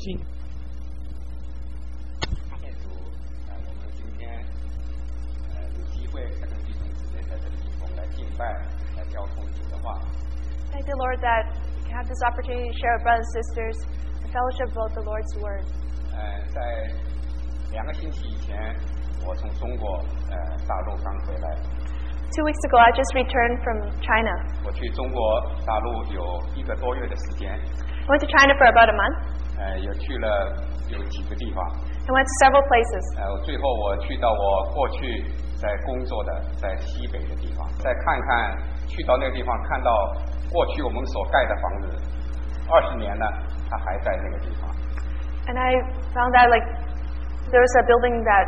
信。 我们今天有机会跟弟兄姊妹在这里一同来敬拜，来交通主的话。 Thank the Lord that we have this opportunity to share with brothers and sisters and fellowship about the Lord's word. 在2个星期以前，我从中国大陆刚回来。 2 weeks ago, I just returned from China. 我去中国大陆有1个多月的时间。 I went to China for about a month. 也去了有几个地方。 I went to several places. 最后我去到我过去在工作的在西北的地方，再看看去到那个地方，看到过去我们所盖的房子，20年了，它还在那个地方。 And I found that there was a building that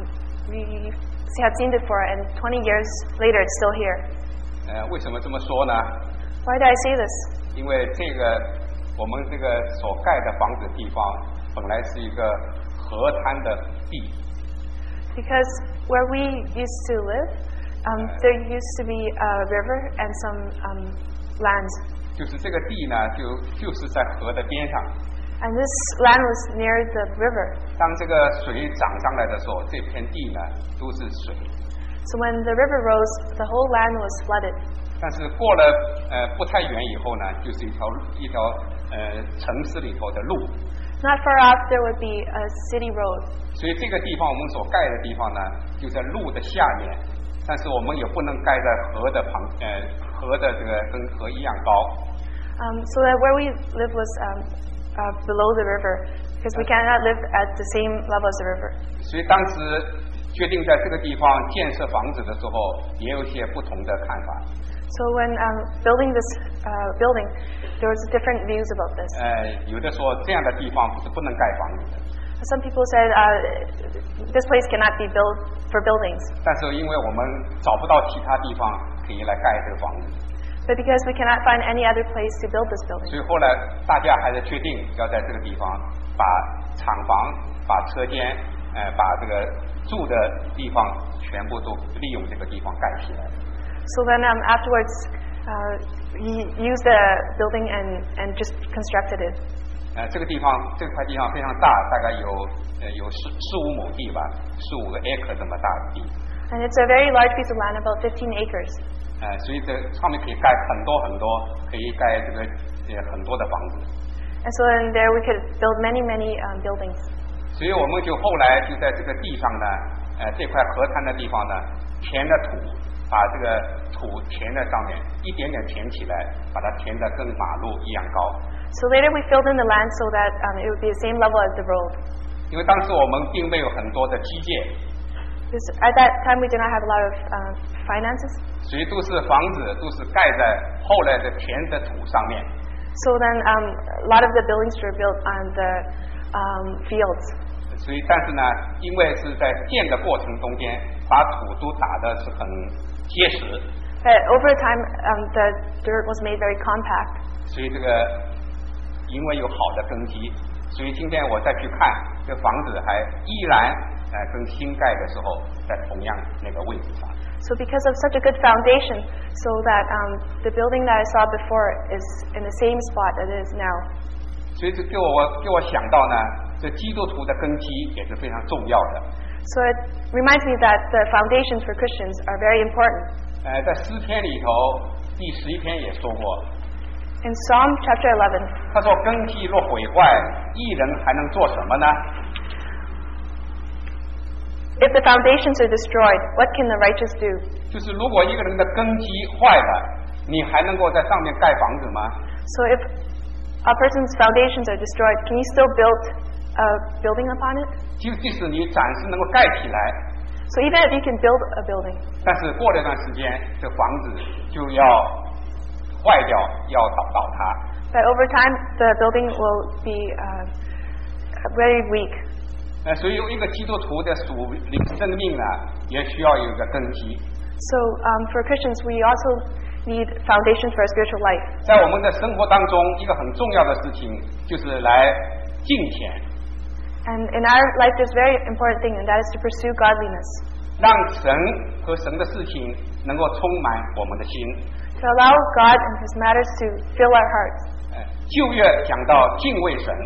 we had seen before, and 20 years later, it's still here. 为什么这么说呢？ Why did I say this? 因为我们这个所盖的房子地方本来是一个河滩的地。 Because where we used to live, there used to be a river and some land. 就是这个地呢，就是在河的边上。 And this land was near the river. 当这个水涨上来的时候，这片地呢都是水。 So when the river rose, the whole land was flooded. 但是过了不太远以后呢，就是一条城市里头的路。 Not far off, there would be a city road. 所以这个地方我们所盖的地方呢，就在路的下面，但是我们也不能盖在河的河的这个跟河一样高。 So that where we live was below the river, because we cannot live at the same level as the river. 所以当时决定在这个地方建设房子的时候，也有一些不同的看法。 So when building this building, there was different views about this. 有的说这样的地方是不能盖房子的。 Some people said this place cannot be built for buildings. 但是因为我们找不到其他地方可以来盖这个房子。 But because we cannot find any other place to build this building. 所以后来大家还是决定要在这个地方把厂房、把车间、把这个住的地方全部都利用这个地方盖起来。 So then afterwards, he used the building and just constructed it. 这个地方这块地方非常大，大概有15亩地吧，15个 acre 这么大的地。 And it's a very large piece of land, about 15 acres. 所以这上面可以盖很多很多，可以盖这个很多的房子。 And so in there we could build many buildings. 所以我们就后来就在这个地上呢，这块河滩的地方呢，填了土，把这个土填在上面，一点点填起来，把它填得跟马路一样高。 So later we filled in the land so that it would be the same level as the road. 因为当时我们并没有很多的基建。 Because at that time we did not have a lot of finances. 所以都是房子都是盖在后来的填的土上面。 So then a lot of the buildings were built on the fields. 所以但是呢，因为是在建的过程中间，把土都打的是很结实。 But over time the dirt was made very compact. 所以这个因为有好的根基，所以今天我再去看这房子还依然跟新盖的时候在同样那个位置上。 So because of such a good foundation, so that the building that I saw before is in the same spot that it is now. 所以这给我想到呢，这基督徒的根基也是非常重要的。 So it reminds me that the foundations for Christians are very important. 在诗篇里头第11篇也说过。 In Psalm chapter 11, 他说：“根基若毁坏，义人还能做什么呢？” If the foundations are destroyed, what can the righteous do? 就是如果一个人的根基坏了，你还能够在上面盖房子吗？ So if a person's foundations are destroyed, can you still build a building upon it? 即使你暂时能够盖起来， So even if you can build a building, 但是过了一段时间，这房子就要坏掉，要倒塌。 but over time the building will be very weak. 所以一个基督徒的属灵生命呢，也需要有一个根基。 So for Christians, we also need foundations for our spiritual life. 在我们的生活当中，一个很重要的事情就是来敬虔。 And in our life, there's a very important thing, and that is to pursue godliness. 让神和神的事情能够充满我们的心。 To allow God and His matters to fill our hearts. 旧约讲到敬畏神。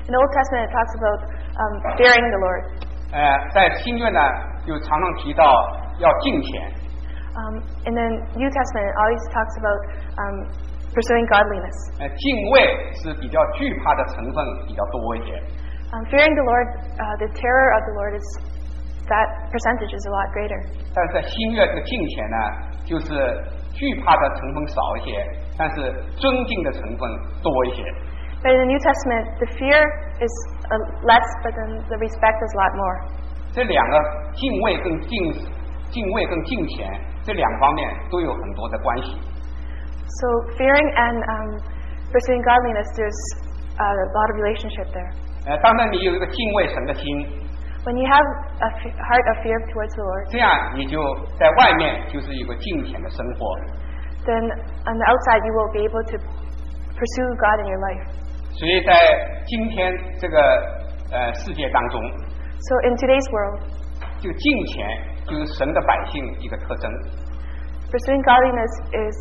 In the Old Testament, it talks about fearing the Lord. 在新约呢，就常常提到要敬虔。 In the New Testament, it always talks about pursuing godliness. 敬畏是比较惧怕的成分比较多一些。 Fearing the Lord, the terror of the Lord is that percentage is a lot greater. 但是在新约这个敬虔呢，就是惧怕的成分少一些，但是尊敬的成分多一些。 But in the New Testament, the fear is less, but then the respect is a lot more. 这两个敬畏跟敬虔这两方面都有很多的关系。 So fearing and pursuing godliness, there's a lot of relationship there. 当然你有一个敬畏神的心。 When you have a heart of fear towards the Lord, 这样你就在外面就是有个敬虔的生活。 then on the outside you will be able to pursue God in your life. 所以在今天这个世界当中， So in today's world, 这个敬虔就是神的百姓一个特征。 pursuing godliness is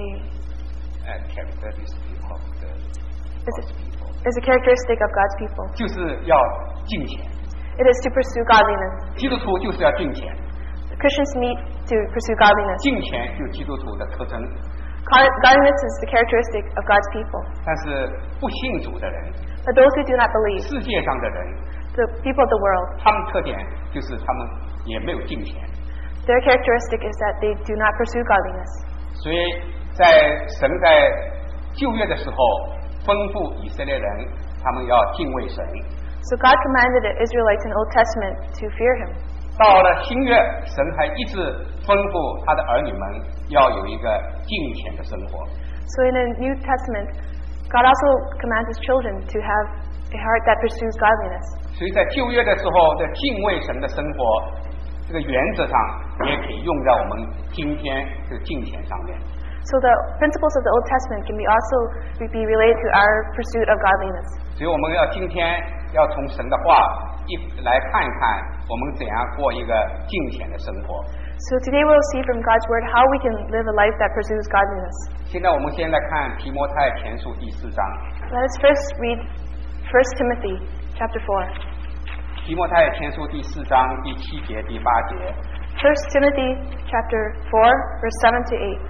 a characteristic of God's people. 就是要敬虔。 It is to pursue godliness. 基督徒就是要敬虔。 Christians need to pursue godliness. 敬虔就是基督徒的特征。 Godliness is the characteristic of God's people. 但是不信主的人， But those who do not believe, 世界上的人， the people of the world, 他们特点就是他们也没有敬虔。 their characteristic is that they do not pursue godliness. 所以在神在旧约的时候吩咐以色列人，他们要敬畏神。 So God commanded the Israelites in the Old Testament to fear Him. 到了新约，神还一直吩咐他的儿女们要有一个敬虔的生活。 So in the New Testament, God also commands His children to have a heart that pursues godliness. 所以在旧约的时候的敬畏神的生活，这个原则上也可以用在我们今天这个敬虔上面。 So the principles of the Old Testament can be also be related to our pursuit of godliness. 所以我们要今天要从神的话来看一看，我们怎样过一个敬虔的生活。 So today we'll see from God's word how we can live a life that pursues godliness. 现在我们先来看提摩太前书第4章。 Let us first read 1 Timothy chapter 4. 提摩太前书第4章第7节、第8节。 1 Timothy chapter 4, verse 7 to 8.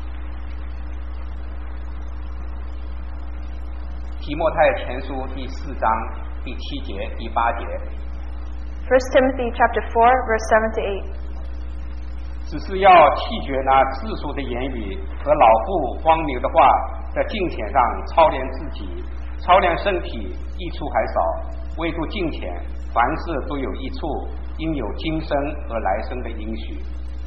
提摩太前书第4章第7节、第8节。 1 Timothy chapter 4, verse 7 to 8. 只是要弃绝那世俗的言语和老妇荒谬的话，在敬虔上操练自己，操练身体，益处还少。唯独敬虔，凡事都有益处，应有今生和来生的应许。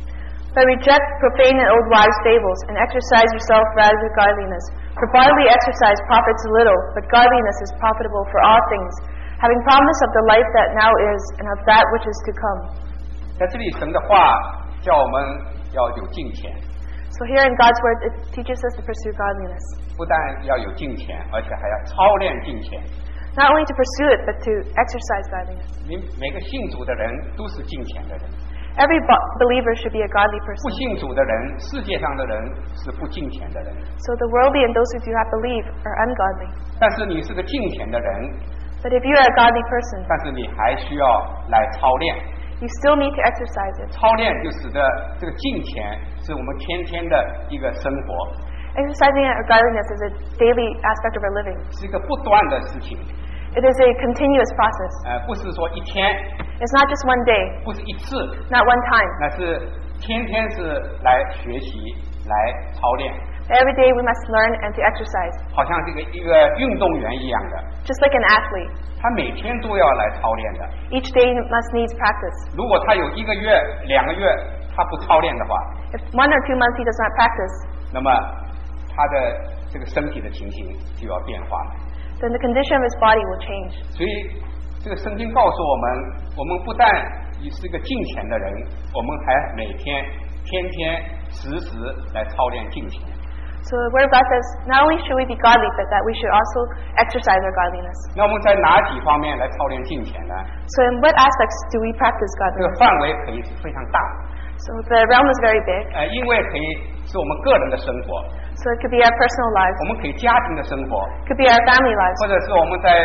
But reject profane and old wives' fables, and exercise yourself rather with godliness. For bodily exercise profits little, but godliness is profitable for all things, having promise of the life that now is, and of that which is to come. 在这里，神的话叫我们要有敬虔。 So here in God's word, it teaches us to pursue godliness. 不但要有敬虔，而且还要操练敬虔。 Not only to pursue it, but to exercise godliness. 每个信主的人都是敬虔的人。 Every believer should be a godly 不 person. 信主的人，世界上的人是不敬虔的人。 So the worldly and those who do not believe are ungodly. 但是你是个敬虔的人， But if you are a godly person, 但是你还需要来操练。 you still need to exercise it. 操练就使得这个敬虔是我们天天的一个生活， Exercising our godliness is a daily aspect of our living. 是一个不断的事情。 It is a continuous process. 不是说一天， It's not just one day, 不是一次， not one time. 那是天天是来学习、来操练， Every day we must learn and to exercise, 好像这个一个运动员一样的， just like an athlete. 他每天都要来操练的。 Each day must needs practice. 如果他有1个月、2个月他不操练的话， If 1 or 2 months he does not practice, 那么他的这个身体的情形就要变化了。 then the condition of his body will change. 所以这个圣经告诉我们，我们不但是一个敬虔的人，我们还每天、天天、时时来操练敬虔。 So the Word of God says, not only should we be godly, but that we should also exercise our godliness. 那我们在哪几方面来操练敬虔呢？ So in what aspects do we practice 这个 godliness? 范围可以是非常大， So the realm is very big. 因为可以是我们个人的生活， So it could be our personal lives, 我们可以家庭的生活， it could be our family lives, 或者是我们在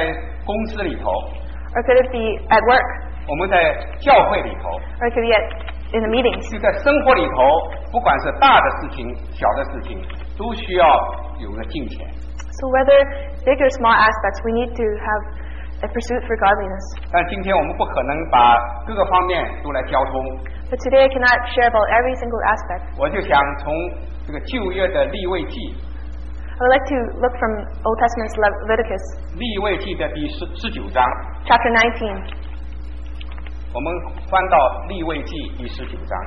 公司里头， or could it be at work, 我们在教会里头， or it could be in the meetings. 就在生活里头，不管是大的事情、小的事情，都需要有个敬虔。 So whether big or small aspects, we need to have a pursuit for godliness. 但今天我们不可能把各个方面都来交通， But today I cannot share about every single aspect. 我就想从这个旧约的利未记， I would like to look from Old Testament's Leviticus, 利未记的第19章， chapter 19. 我们翻到利未记第19章。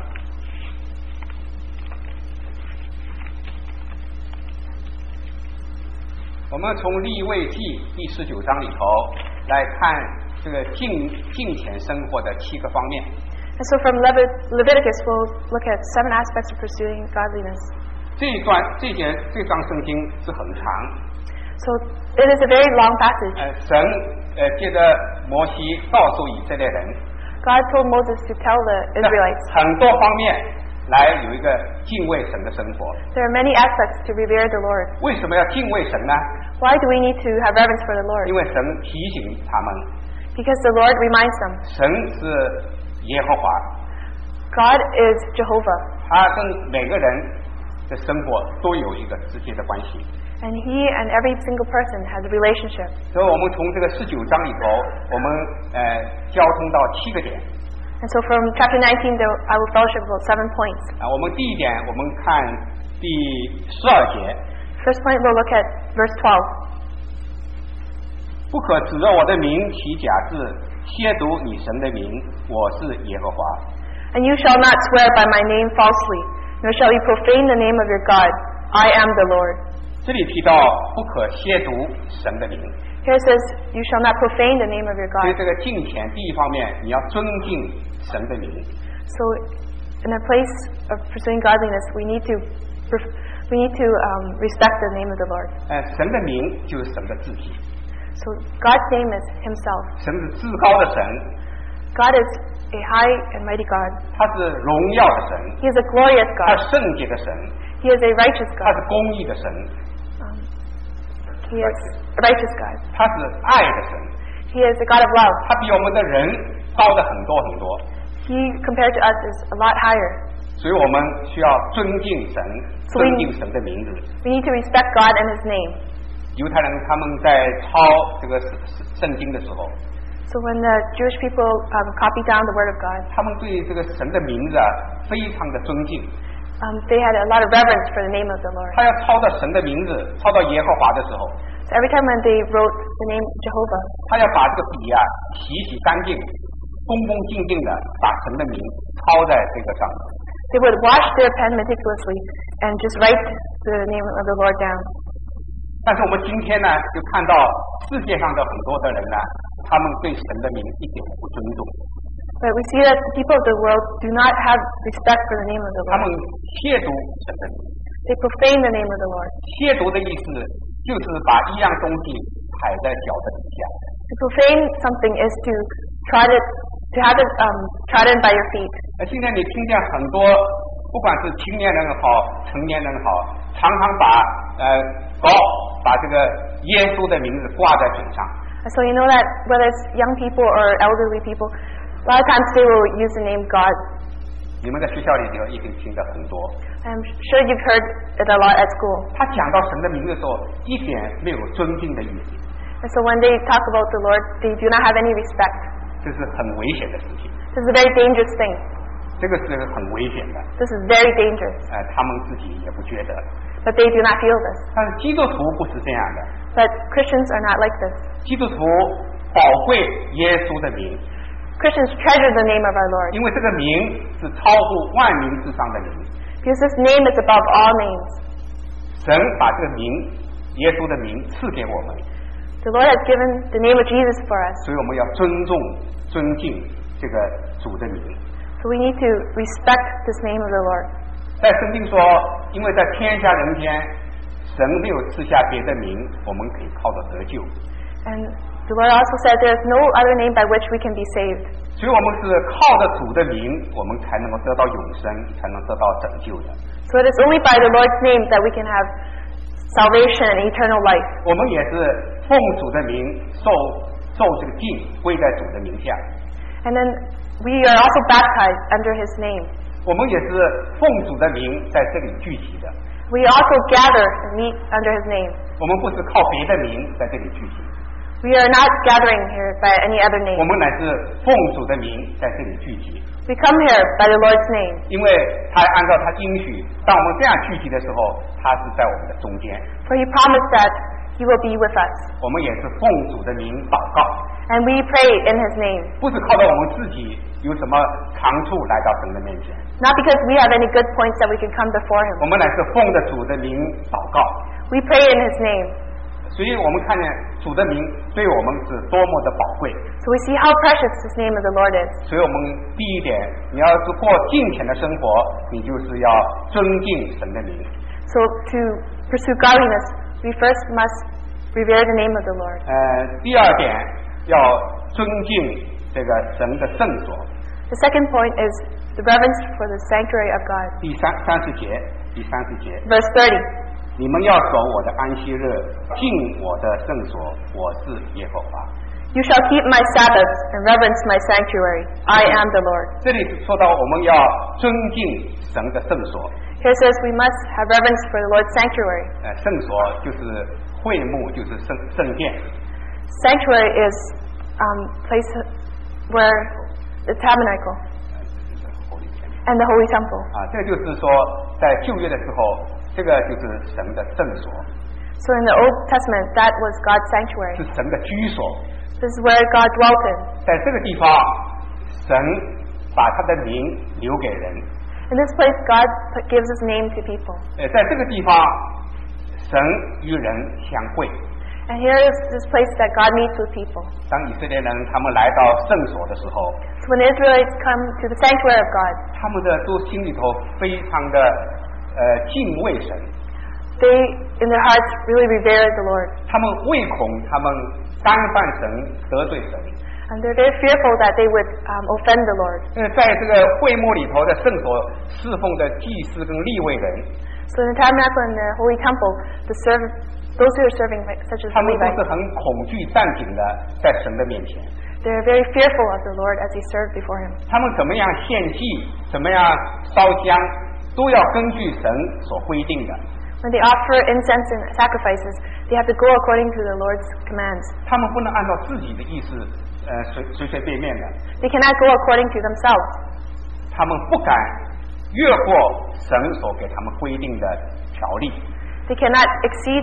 我们从利未记第19章里头来看这个敬虔生活的7个方面。 And so from Leviticus, we'll look at 7 aspects of pursuing godliness. 这章圣经是很长， So it is a very long passage. 神借着摩西告诉以色列人， God told Moses to tell the Israelites. 很多方面来有一个敬畏神的生活。 There are many aspects to revere the Lord. 为什么要敬畏神呢？ Why do we need to have reverence for the 因 Lord? 为神提醒他们， Because the Lord reminds them. 神是耶和华， God is Jehovah, 他跟每个人的生活都有一个直接的关系。 and He and every single person has a relationship. 所以我们从这个19章里头，我们交通到7个点。 And so from chapter 19, I will fellowship about 7 points. 我们第一点，我们看第12节， First point, we'll look at verse 12. 不可指着我的名起假字，亵渎你神的名，我是耶和华。 And you shall not swear by my name falsely, nor shall you profane the name of your God. I am the Lord. 这里提到不可亵渎神的名， Here it says, you shall not profane the name of your 所以 God. 这个敬虔第一方面，你要尊敬神的名。 So in a place of pursuing godliness, we need to respect the name of the Lord. 神的名就是神的自己， So God's name is Himself. 神是至高的神， God is a high and mighty God. 他是荣耀的神， He is a glorious 他 God. 是圣洁的神， He is a righteous 他 God. 是公义的神， He is a righteous God. 他是爱的神， He is a God of love. 他比我们的人高的很多很多， He, compared to us, is a lot higher. 所以我们需要尊敬神， 所以尊敬神的名字。 We need to respect God and His name. 犹太人他们在抄这个圣经的时候， So when the Jewish people copied down the Word of God, 他们对这个神的名字非常的尊敬。 they had a lot of reverence for the name of the Lord. 他要抄到神的名字，抄到耶和华的时候， So every time when they wrote the name Jehovah, 他要把这个笔洗干净，恭恭敬敬的把神的名抄在这个上面。 they would wash their pen meticulously and just write the name of the Lord down. 但是我们今天呢，就看到世界上的很多的人呢，他们对神的名一点不尊重， But we see that the people of the world do not have respect for the name of the 他们 Lord. 亵渎神的名。 They profane the name of the Lord. 亵渎的意思就是把一样东西踩在脚的底下。 To profane something is to have it trodden by your feet. 现在你听见很多，不管是青年人好，成年人好，常常把这个耶稣的名字挂在嘴上。 So you know that whether it's young people or elderly people, a lot of times they will use the name God. 你们在学校里头一定听得很多。 I'm sure you've heard it a lot at school. 他讲到神的名字的时候，一点没有尊敬的意思， And so when they talk about the Lord, they do not have any respect. 这是很危险的事情。 This is a very dangerous thing. 这个是很危险的。 This is very dangerous. 他们自己也不觉得， But they do not feel this. 但是基督徒不是这样的。 But Christians are not like this. 基督徒宝贵耶稣的名， Christians treasure the name of our Lord. 因为这个名是超乎万民之上的名。 Because this name is above all names. 神把这个名，耶稣的名赐给我们， The Lord has given the name of Jesus for us. 所以我们要尊重、尊敬这个主的名。 So we need to respect this name of the Lord. 在圣经说，因为在天下人间，神没有赐下别的名，我们可以靠着得救。 And the Lord also said there is no other name by which we can be saved. 所以我们是靠着主的名，我们才能够得到永生，才能得到拯救的。 So it is only by the Lord's name that we can have salvation and eternal life. 我们也是奉主的名受受这个浸，归在主的名下。 And then we are also baptized under His name. 我们也是奉主的名在这里聚集的。 We also gather and meet under His name. 我们不是靠别的名在这里聚集。 We are not gathering here by any other 我 name. 们乃是奉主的名在这里聚集。 We come here by the Lord's name. 因为他按照他应许，当我们这样聚集的时候，他是在我们的中间。 For He promised that He will be with us. 我们也是奉主的名祷告， And we pray in His name. 不是靠着我们自己有什么长处来到神的面前， Not because we have any good points that we can come before 我 Him. 们乃是奉着主的名祷告。 We pray in His name. 所以我们看见主的名对我们是多么的宝贵。 So we see how precious this name of the Lord is. 所以我们第一点，你要是过敬虔的生活，你就是要尊敬神的名。 So to pursue godliness, we first must revere the name of the Lord. 第二点，要尊敬这个神的圣所。 The second point is the reverence for the sanctuary of God. 第30节，第30节， Verse 30. 你们要守我的安息日，敬我的圣所，我是耶和华。 You shall keep my Sabbaths and reverence my sanctuary. I am the Lord. 这里说到我们要尊敬神的圣所， Here it says we must have reverence for the Lord's sanctuary. 圣所就是会幕，就是圣殿。 Sanctuary is place where the tabernacle and the holy temple. 这就是说，在旧约的时候，这个就是神的圣所， So in the Old Testament, that was God's sanctuary. 是神的居所。 This is where God dwelt in. 在这个地方，神把他的名留给人。 In this place, God gives His name to people. 在这个地方，神与人相会。 And here is this place that God meets with people. 当以色列人他们来到圣所的时候， So when the Israelites come to the sanctuary of God, 他们的都心里头非常的敬畏神， they in their hearts really revere the Lord. 他们畏恐他们干犯神得罪神。 And they're very fearful that they would offend the Lord. 在这个会幕里头的圣所侍奉的祭司跟利未人， So in the tabernacle and the holy temple, those who are serving, such as 他 the 们都 Levites, 是很恐惧战兢的在神的面前。 they're very fearful of the Lord as they serve before Him. 他们怎么样献祭，怎么样烧香，都要根据神所规定的。 When they offer incense and sacrifices, they have to go according to the Lord's commands. 他们不能按照自己的意思，随便的。 They cannot go according to themselves. 他们不敢越过神所给他们规定的条例。 They cannot exceed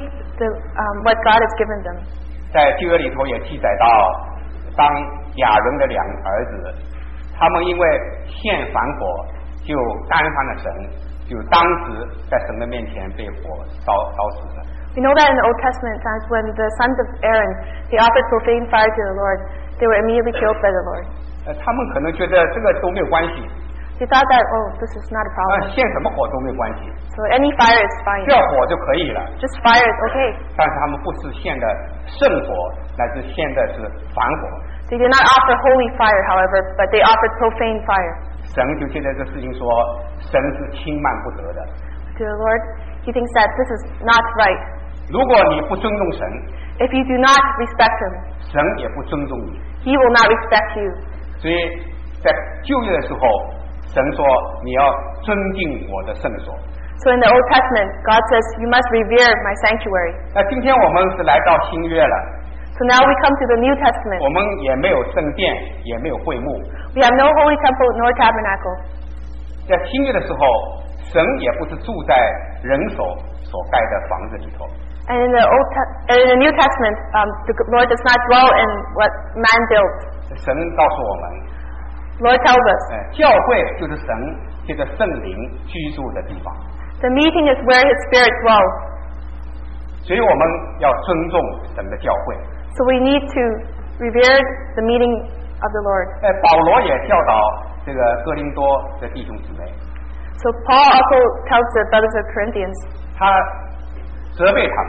what God has given them. 在旧约里头也记载到，当亚伦的2个儿子，他们因为献燔火就干犯了神，就当时在神的面前被火烧死了。 We know that in the Old Testament times when the sons of Aaron, they offered profane fire to the Lord, they were immediately killed by the Lord. 他们可能觉得这个都没有关系， They thought that, oh, this is not a problem. 献什么火都没有关系， So any fire is fine. 只要火就可以了。 Just fire is okay. 但是他们不是献的圣火，乃是献的是凡火。 They did not offer holy fire, however, but they offered profane fire. 神就借着这事情说，神是轻慢不得的。 To the Lord, He thinks that this is not right. 如果你不尊重神， If you do not respect Him, 神也不尊重你。 He will not respect you. 所以在旧约的时候，神说你要尊敬我的圣所。 So in the Old Testament, God says, you must revere my sanctuary. 那今天我们是来到新约了， So now we come to the New Testament. 我们也没有圣殿，也没有会幕。 We have no holy temple nor tabernacle. 在新约的时候，神也不是住在人手所盖的房子里头。 And in the New Testament, the Lord does not dwell in what man built. 神告诉我们， Lord tells us, 教会就是神借着圣灵居住的地方， the meeting is where His Spirit dwells. 所以我们要尊重神的教会。 So we need to revere the meeting of the Lord. 保罗也教导这个哥林多的弟兄姊妹， So Paul also tells the brothers of Corinthians, 他责备他们，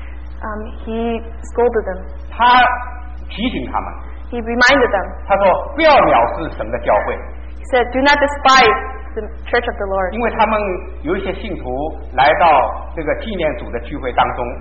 he scolded them. 他提醒他们， He reminded them. 他说不要藐视神的教会， He said, do not despise the church of the Lord. 因为他们有一些信徒来到这个纪念主的聚会当中，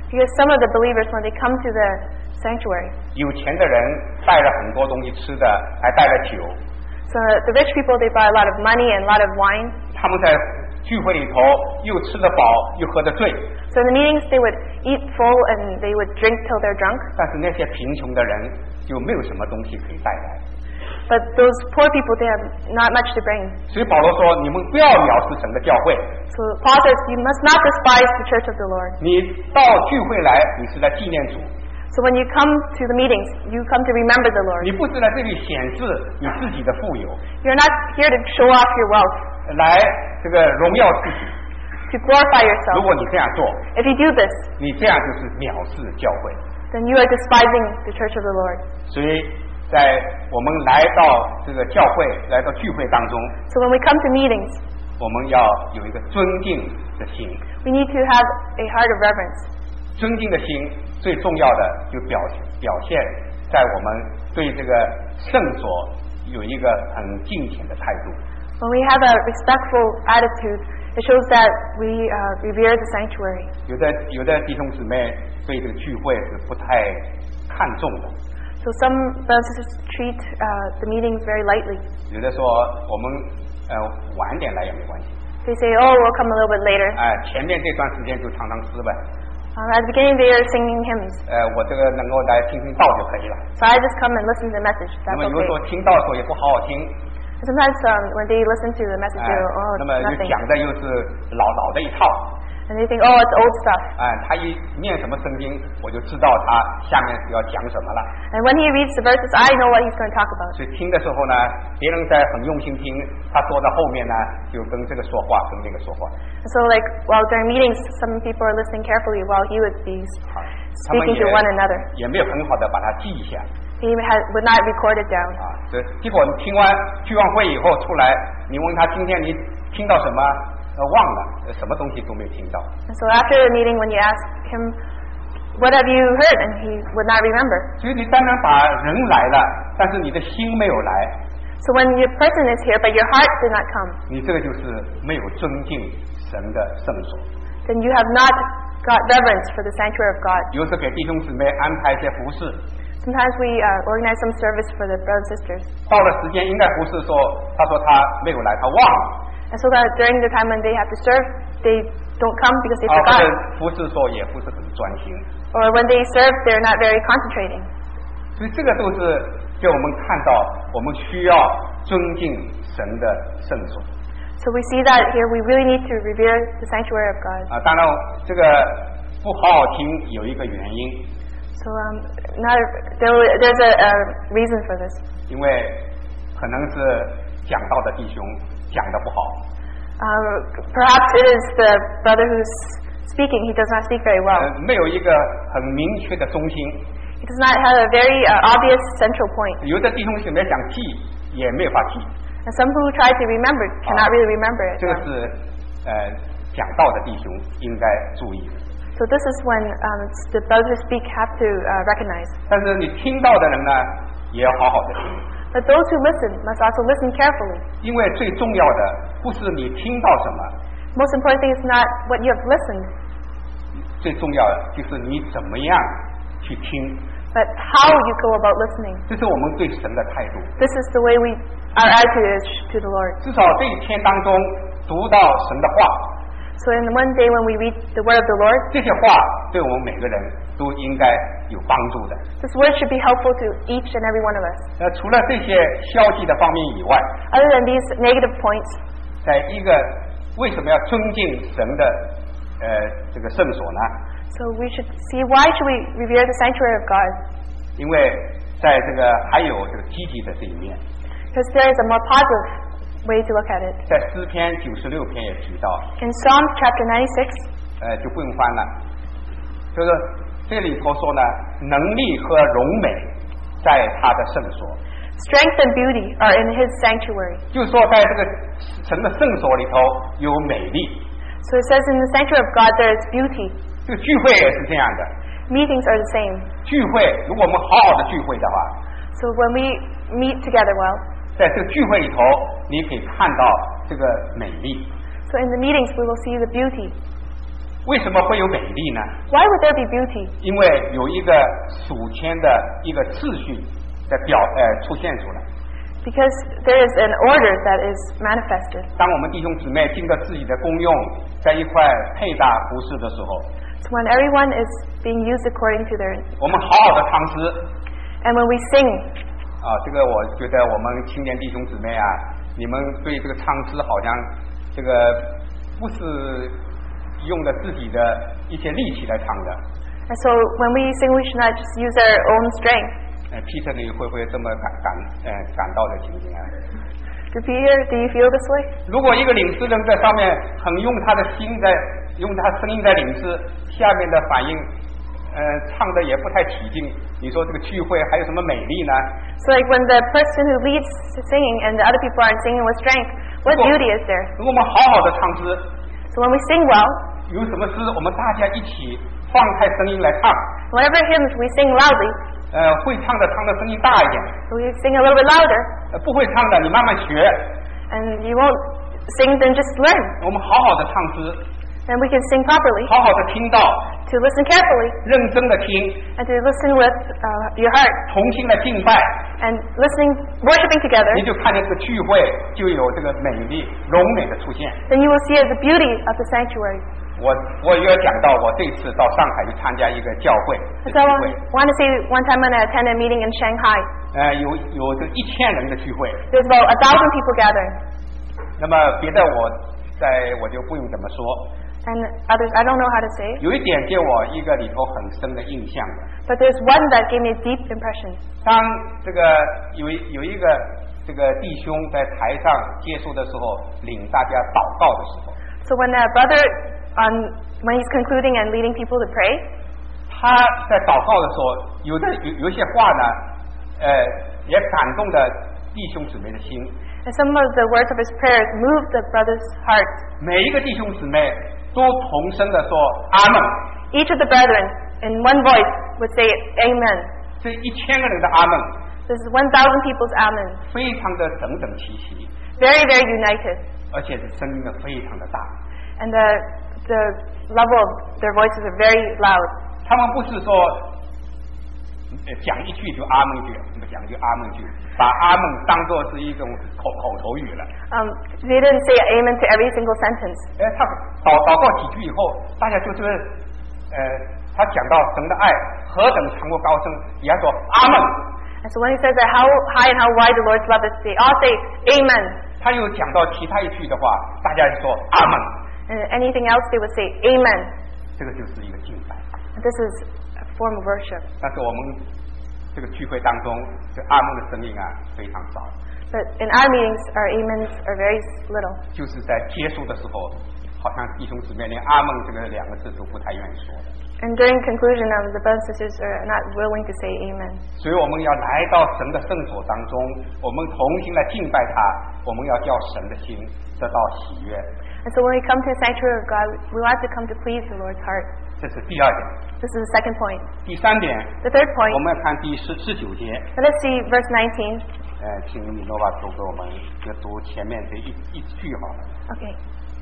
Because some of the believers, when they come to the sanctuary, 有钱的人带了很多东西吃的，还带了酒， so the rich people, they buy a lot of money and a lot of wine. 他们在聚会里头又吃得饱又喝得醉。 So in the meetings, they would eat full and they would drink till they're drunk. 但是那些贫穷的人就没有什么东西可以带来。 But those poor people, they have not much to bring. 所以保罗说：“你们不要藐视神的教会。 So Paul says, you must not despise the church of the Lord. 你到聚会来，你是来纪念主， So when you come to the meetings, you come to remember the Lord. 你不是来这里显示你自己的富有， You're not here to show off your wealth, 来这个荣耀自己。 to glorify 如 yourself. 果你这样做， If you do this, 你这样就是藐视教会。 then you are despising the church of the Lord. 所以在我们来到这个教会、来到聚会当中， So when we come to meetings, 我们要有一个尊敬的心。 we need to have a heart of reverence. 尊敬的心最重要的就表现在我们对这个圣所有一个很敬虔的态度。 When we have a respectful attitude, it shows that we revere the sanctuary. 有的弟兄姊妹对这个聚会是不太看重的， So some brothers and sisters treat the meetings very lightly. 有的说我们晚点来也没关系， They say, oh, we'll come a little bit later. 前面这段时间就唱唱诗呗， At the beginning, they are singing hymns. 我这个能够来听听道就可以了。 So I just come and listen to the message. 那 That's 么有的时候 okay. 听道的时候也不好好听， Sometimes when they listen to the message, they go, oh, 那 it's 么又 nothing. 讲的又是老的一套， And they think, oh, it's old stuff. 他一念什么圣经，我就知道他下面是要讲什么了。 And when he reads the verses, I know what he's going to talk about. 所以听的时候呢，别人在很用心听，他坐在后面呢，就跟这个说话，跟那个说话。 And so, like, while during meetings, some people are listening carefully while he would be 他们 speaking to one another. 也没有很好的把它记一下 He would not record it down. 结果你聚完会以后出来，你问他今天你听到什么，忘了，什么东西都没有听到。 And so after the meeting, when you ask him, what have you heard? And he would not remember. 所以你当然把人来了，但是你的心没有来， So when your person is here, but your heart did not come, 你这个就是没有尊敬神的圣所。 then you have not got reverence for the sanctuary of God. 有时给弟兄姊妹安排一些服饰， Sometimes we organize some service for the brothers and sisters. 到了时间应该服侍说，他说他没有来，他忘了。 And so that during the time when they have to serve, they don't come because they 或 forgot. 者服侍说也不是很专心， Or when they serve, they're not very concentrating. 所以这个都是给我们看到我们需要尊敬神的圣所。 So we see that here we really need to revere the sanctuary of God. 当然这个不好好听有一个原因， So there's a reason for this. 因为可能是讲道的弟兄讲得不好， Perhaps it is the brother who's speaking. He does not speak very well. 没有一个很明确的中心。 He does not have a very obvious central point. 有的弟兄姊妹想记也没有法记， And some who try to remember cannot really remember it. 这个是讲道的弟兄应该注意的。 So this is when the brothers who speak have to recognize. 但是你听到的人呢，也要好好的听， But those who listen must also listen carefully. 因为最重要的不是你听到什么， Most important thing is not what you have listened, 最重要的就是你怎么样去听， but how you go about listening. 这是我们对神的态度。 This is the way our attitude is to the Lord. 至少这一天当中读到神的话， So in one day when we read the word of the Lord, 这些话对我们每个人都应该有帮助的。 this word should be helpful to each and every one of us. 除了这些消极的方面以外， Other than these negative points, 在一个为什么要尊敬神的这个圣所呢？ so we should see why should we revere the sanctuary of God? 因为在这个还有这个积极的这一面， Because there is a more positive way to look at it. 在诗篇96篇也提到， In Psalms chapter 96, 就不用翻了，就是这里头说呢，能力和荣美在他的圣所， strength and beauty are in His sanctuary. 就是说在这个神的圣所里头有美丽。 So it says in the sanctuary of God there is beauty. 这个聚会也是这样的， Meetings are the same. 聚会如果我们好好的聚会的话， So when we meet together well, 在这个聚会里头，你可以看到这个美丽。 so in the meetings we will see the beauty. 为什么会有美丽呢？ Why would there be beauty? 因为有一个属天的一个秩序的出现出来。 Because there is an order that is manifested. 当我们弟兄姊妹经过自己的功用，在一块配搭服侍的时候， So when everyone is being used according to their, 我们好好的唱诗 and when we sing, 这个我觉得我们青年弟兄姊妹啊，你们对这个唱诗好像这个不是用的自己的一些力气来唱的。 and so when we sing, we should not just use our own strength. Peter 你会不会这么感到的情形啊？ Peter, do you feel this way? 如果一个领诗人在上面很用他的心在用他声音在领诗，下面的反应唱的也不太起劲，你说这个聚会还有什么美丽呢？ So like when the person who leads singing and the other people aren't singing with strength, what beauty is there? 如果我们好好的唱诗， So when we sing well, 有什么诗我们大家一起放开声音来唱， whatever hymns we sing loudly, 会唱的声音大一点， we sing a little bit louder, 不会唱的你慢慢学。 and you won't sing then just learn. 我们好好的唱诗， Then we can sing properly, 好好的听到， to listen carefully, 认真的听， and to listen with your heart, 同心的敬拜， and listening, worshiping together. 你就看见这个聚会就有这个美丽柔美的出现。 Then you will see the beauty of the sanctuary. 我也讲到，我这次到上海去参加一个教会的 So 聚 I 会， want to say one time when I attended a meeting in Shanghai, 有这1000人的聚会。 there's about 1,000 people gathering, 那么别的我就不用怎么说。 and others I don't know how to say, 有一点给我一个里头很深的印象的， but there's one that gave me a deep impression. 当这个有一个这个弟兄在台上结束的时候，领大家祷告的时候， So when a brother, when he's concluding and leading people to pray, 他在祷告的时候，有一些话呢，也感动的弟兄姊妹的心。 and some of the words of his prayers moved the brother's heart. 每一个弟兄姊妹都同声的说阿门。 Each of the brethren, in one voice, would say Amen. 这1000个人的阿门， This is 1,000 people's Amen. 非常的整整齐齐， Very, very united. 而且是声音的非常的大。 And the level of their voices are very loud. 他们不是说讲一句就阿门句，讲就阿门句，把阿门当作是一种口头语了。 They didn't say Amen to every single sentence. 他祷告几句以后，大家就是他讲到神的爱何等长阔高深，也要说阿门。 And so when he says that how high and how wide the Lord's love is, they all say Amen. 他又讲到其他一句的话，大家就说阿门。 And anything else they would say Amen. 这个就是一个敬拜。 And this is a form of worship. 但是我们这个聚会当中，这阿门的声音啊非常少。 But in our meetings, our amens are very little. 就是在结束的时候，好像弟兄姊妹连阿门这个2个字都不太愿意说的。 And during conclusion, the brothers and sisters are not willing to say Amen. 所以我们要来到神的圣所当中，我们同心来敬拜他，我们要叫神的心得到喜悦。 And so when we come to the sanctuary of God, we want to come to please the Lord's heart. 这是第2点。 This is the second point. 第3点， The third 我 point, 们要看第19节。 so let's see verse 19. 请米诺瓦读给我们，就读前面这一句好了。 Okay.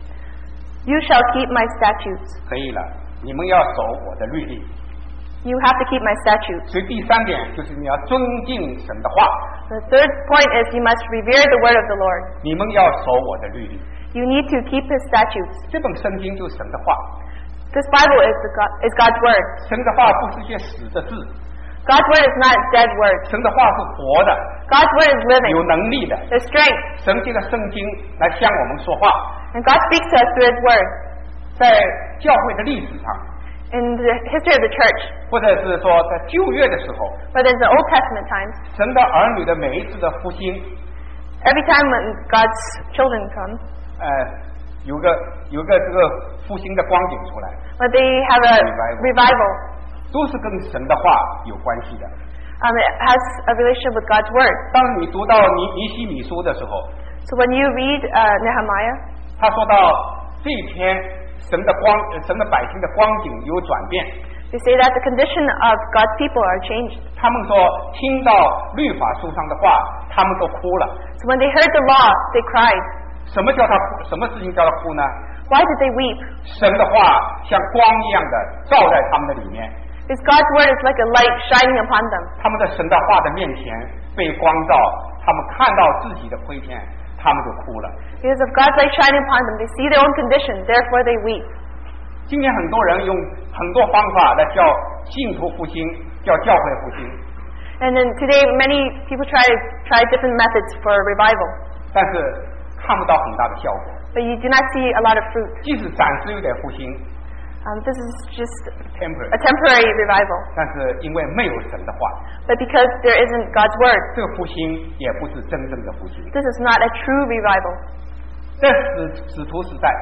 You shall keep my statutes. 可以了，你们要守我的律例。 You have to keep my statutes. 所以第3点就是你要尊敬神的话， The third point is you must revere the word of the Lord. 你们要守我的律例。 You need to keep his statutes. 这本圣经就是神的话， This Bible is God's word. 神的话不是些死的字， God's word is not dead word. 神的话是活的， God's word is 有 living. 能力的。 There's strength. 神借着圣经来向我们说话， And God speaks to us through his word. 在教会的历史上， In the history of the church, 或者是说在旧约的时候， whether it's the Old Testament times, 神的儿女的每一次的复兴， every time when God's children come, 有个这个复兴的光景出来， when they have a revival, 都是跟神的话有关系的。 it has a relationship with God's word. 当你读到尼希米书的时候， So when you read Nehemiah, 他说到这一天神的百姓的光景有转变。 they say that the condition of God's people are changed. 他们说听到律法书上的话，他们都哭了。 So when they heard the law, they cried. 什么事情叫他哭呢？ Why did they weep? 神的话像光一样的照在他们的里面， Because God's word is like a light shining upon them. 他们在神的话的面前被光照，他们看到自己的亏欠，他们就哭了。 Because of God's light shining upon them, they see their own condition, therefore they weep. 今天很多人用很多方法来叫信徒复兴，叫教会复兴， And then today, many people try different methods for revival, 但是看不到很大的效果。 but you do not see a lot of fruit. 即使暂时有点复兴 This is just ，temporary， a temporary revival. 但是因为没有神的话， But because there isn't God's word, 这个复兴也不是真正的复兴。 this is not a true revival. 在使徒时代，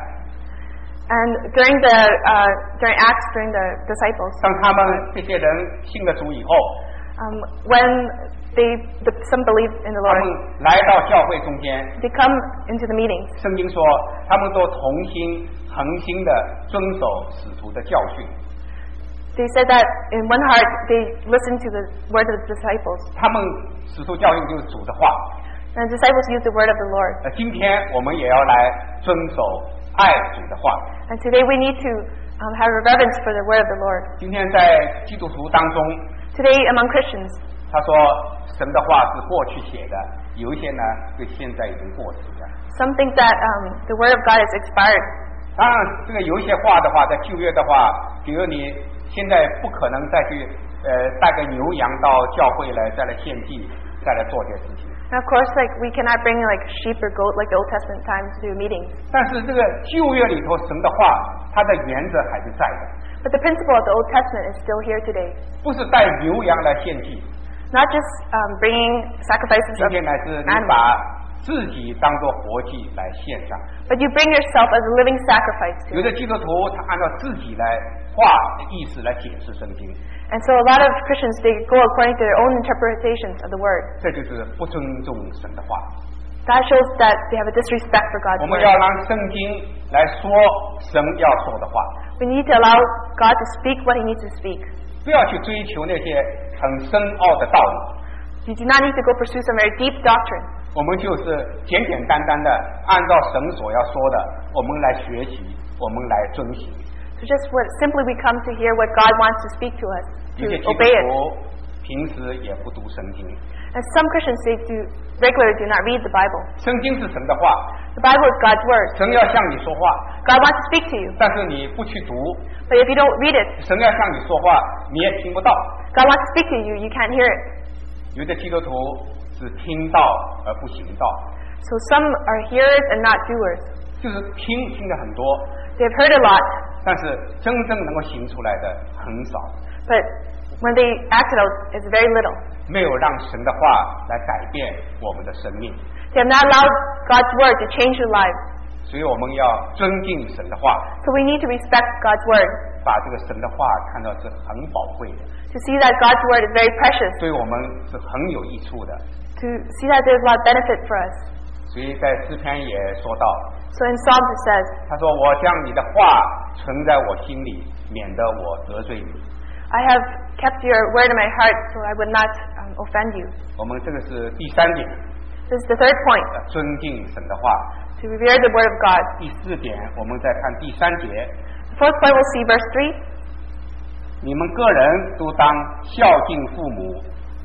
And during Acts, during the disciples, 当他们这些人信了主以后， when some believed in the 他 Lord, 们来到教会中间， they come into the meetings. 圣经说他们都同心恒心的遵守使徒的教训。 They said that in one heart they listened to the word of the disciples. 他们使徒教训就是主的话。 And the disciples used the word of the Lord. 今天我们也要来遵守爱主的话。 And today we need to have a reverence for the word of the Lord. 今天在基督徒当中， Today among Christians, 他说神的话是过去写的，有一些呢对现在已经过时了。 some think that the word of God is expired. 当然，这个有一些话的话，在旧约的话，比如你现在不可能再去带个牛羊到教会来，再来献祭，再来做这些事情。 And of course, like we cannot bring like sheep or goat like the Old Testament times to meetings. 但是这个旧约里头神的话，它的原则还是在的， But the principle of the Old Testament is still here today. 不是带牛羊来献祭。 Not just bringing sacrifices 今 of 天乃是你 animals, 把自己当作活祭来献上。 but you bring yourself as a living sacrifice to 有 it. 的基督徒他按照自己来话的意思来解释圣经， And so a lot of Christians, they go according to their own interpretations of the word. 这就是不尊重神的话。 That shows that they have a disrespect for 我 God's 们 word. 要让圣经来说神要说的话， We need to allow God to speak what He needs to speak. 不要去追求那些很深奥的道理。 You do not need to go pursue some very deep doctrine. 我们就是简简单单的按照神所要说的，我们来学习，我们来遵行。 So just simply we come to hear what God wants to speak to us, 有 to 些基督 obey it. 徒平时也不读圣经， And some Christians, they regularly do not read the Bible. 圣经是神的话， The Bible is God's word. 神要向你说话， God wants to speak to you. 但是你不去读， But if you don't read it, 神要向你说话，你也听不到。 God wants to speak to you, you can't hear it. 有的基督徒是听道而不行道， So some are hearers and not doers. 就是听的很多， They've heard a lot, 但是真正能够行出来的很少， but when they act it out, it's very little. 没有让神的话来改变我们的生命， They have not allowed God's word to change their lives. 所以我们要尊敬神的话， So we need to respect God's word, 把这个神的话看到是很宝贵的， to see that God's word is very precious, 对我们是很有益处的。 to see that there's a lot of benefit for us. 所以在诗篇也说到， So in Psalms it says, 他说：“我将你的话存在我心里，免得我得罪你。 I have kept your word in my heart so I would not offend you. ” 我们这个是第三点， This is the third point, 尊敬神的话。 to revere the word of God. 第四点，我们再看第三节， The fourth point we'll see verse 3. 你们个人都当孝敬父母。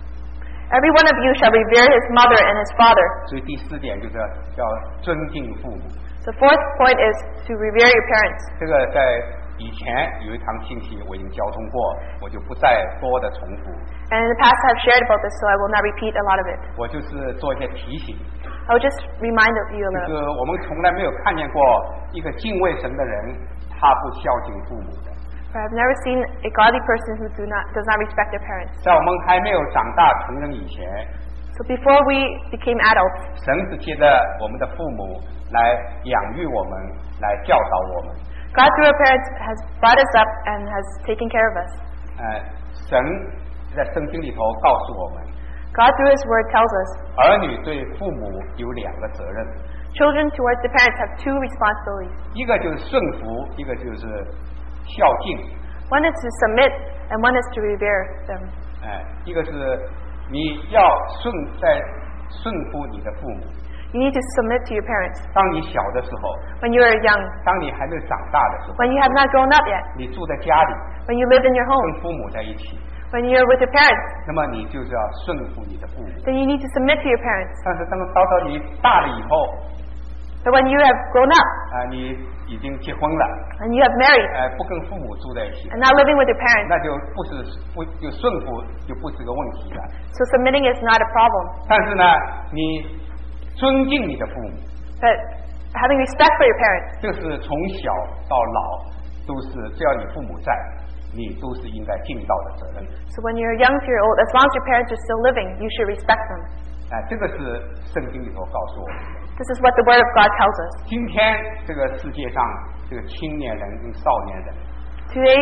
Every one of you shall revere his mother and his father. 所以第四点就是要尊敬父母。 The fourth point is to revere your parents. 这个在以前有一堂信息我已经交通过，我就不再多的重复。 And in the past I've shared about this, so I will not repeat a lot of it. 我就是做一些提醒， I will just remind you a 就 little. 是我们从来没有看见过一个敬畏神的人，他不孝敬父母的。 For I've never seen a godly person who does not respect their parents. 在我们还没有长大成人以前， So before we became adults, 神是借着我们的父母来养育我们，来教导我们。 God through our parents has brought us up and has taken care of us. 神在圣经里头告诉我们， God through his word tells us 儿女对父母有两个责任， children towards the parents have two responsibilities. 一个就是顺服，一个就是孝敬。 One is to submit and one is to revere them. 一个是你要顺服你的父母， You need to submit to your parents. 当你小的时候， When you are young, 当你还没有长大的时候， when you have not grown up yet, 你住在家里， when you live in your home, 跟父母在一起， when you're with your parents, 那么你就是要顺服你的父母。 then you need to submit to your parents. 但是到你大了以后， But when you have grown up 你已经结婚了， and you have married 不跟父母住在一起， and not living with your parents, 那就就顺服就不是个问题了。 so submitting is not a problem. 但是呢，你尊敬你的父母， But having respect for your parents, 这是从小到老都是，只要你父母在，你都是应该尽到的责任。 so when you're young to you're old, as long as your parents are still living, you should respect them. 这个是圣经里头告诉我们的。 This is what the Word of God tells us. 今天这个世界上，这个青年人跟少年人， Today,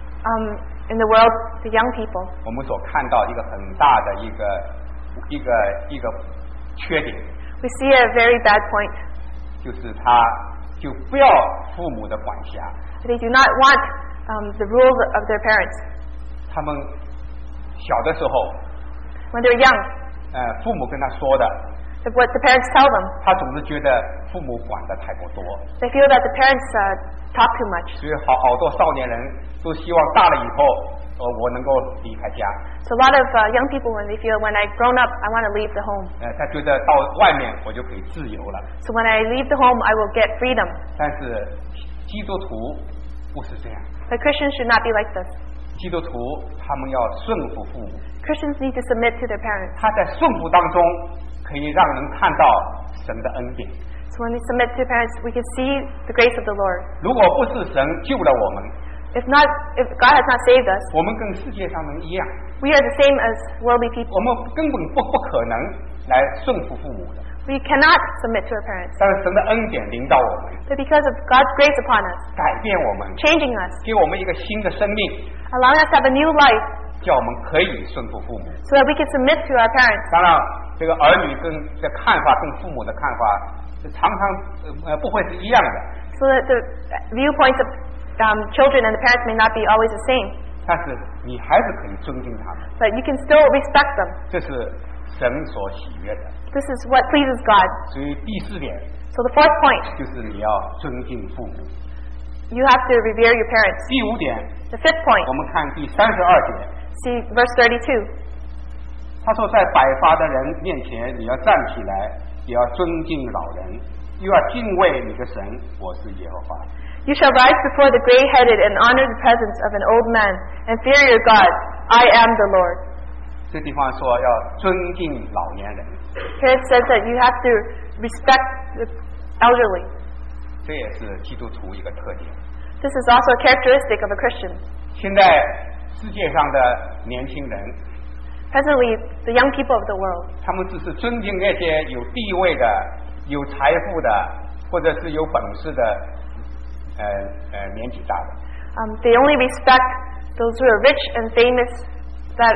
in the world, the young people, 我们所看到一个很大的一个缺点， we see a very bad point. 就是他就不要父母的管辖， They do not want the rules of their parents. 他们小的时候， When they're young, 父母跟他说的， what the parents tell them, 他总是觉得父母管得太过多， they feel that the parents talk too much. 所以好多少年人都希望大了以后，我能够离开家。 So a lot of young people, when they feel, when I've grown up, I want to leave the home. 他觉得到外面我就可以自由了。 So when I leave the home, I will get freedom. 但是基督徒不是这样， But Christians should not be like this. 基督徒他们要顺服父母， Christians need to submit to their parents. 他在顺服当中可以让人看到神的恩典。 So when we submit to parents, we can see the grace of the Lord. 如果不是神救了我们， If God has not saved us, 我们跟世界上人一样， we are the same as worldly people. 我们根本不可能来顺服父母的。 We cannot submit to our parents. 但是神的恩典领导我们， But because of God's grace upon us, 改变我们， changing us, 给我们一个新的生命， allowing us to have a new life, 叫我们可以顺服父母。 so that we can submit to our parents. 当然，这个儿女的看法跟父母的看法，常常不会是一样的。 So that the viewpoints of children and the parents may not be always the same. 但是你还是可以尊敬他们， But you can still respect them. 这是神所喜悦的。 This is what pleases God. 所以第4点 So the fourth point, 就是你要尊敬父母。 you have to revere your parents. 第5点， The fifth point, 我们看第32节， see verse 32. 他说，在百发的人面前，你要站起来，也要尊敬老人，又要敬畏你的神，我是耶和华。 You shall rise before the gray-headed and honor the presence of an old man and fear your God. I am the Lord. 这地方说要尊敬老年人， Here it says that you have to respect the elderly. 这也是基督徒一个特点。 This is also a characteristic of a Christian. 现在世界上的年轻人， Presently, the young people of the world, 他们只是尊敬那些有地位的、有财富的，或者是有本事的，年纪大的。 they only respect those who are rich and famous that